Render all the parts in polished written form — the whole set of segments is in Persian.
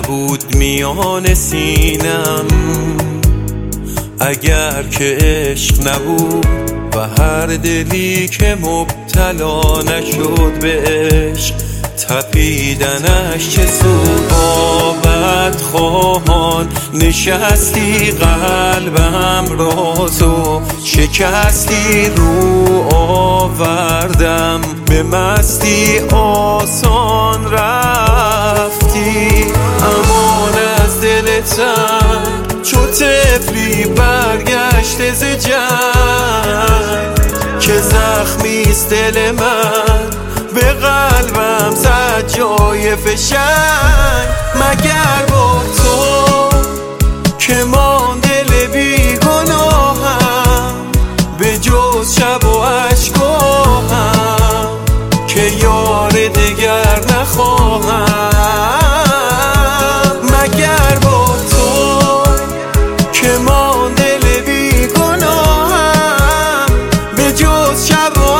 نبود میان سینم، اگر که عشق نبود و هر دلی که مبتلا نشد به عشق تپیدنش چه سود. با بدخواهان نشستی قلبم را، تو شکستی رو آوردم به مستی آسان رفتی. امان از دلتم چو طفلی برگشته ز جنگ، که زخمیست دل من به قلبم زد جای فشنگ. مگر با تو که من دل بی گناهم، به جز شب و اشکاهم که یار دگر نخواهم. مگر با تو که من دل بی گناهم، به جز شب و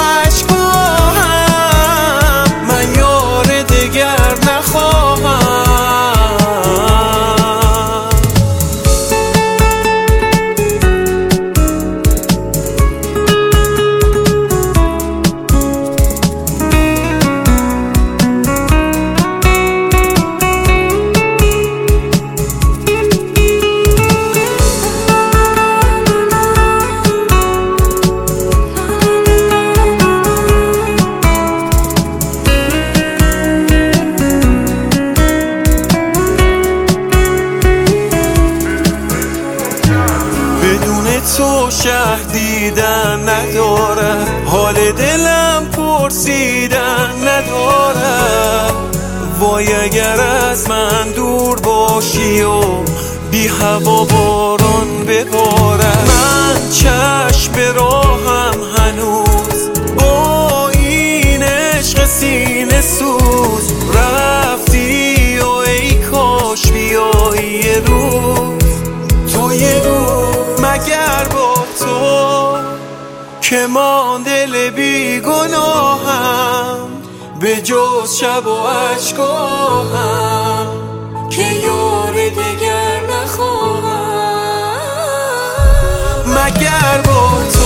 تو شهدیدن ندارد، حال دلم پرسیدن ندارد. وای اگر از من دور باشی و بی هوا باران ببارد. من چشم به راهم هنوز با این عشق سینه سوز رفتی، و ای کاش بیایی یه روز، تو یه روز. مگر با تو که من دل بی گناهم، به جز شب و اشکاهم که یار دگر نخواهم. مگر با تو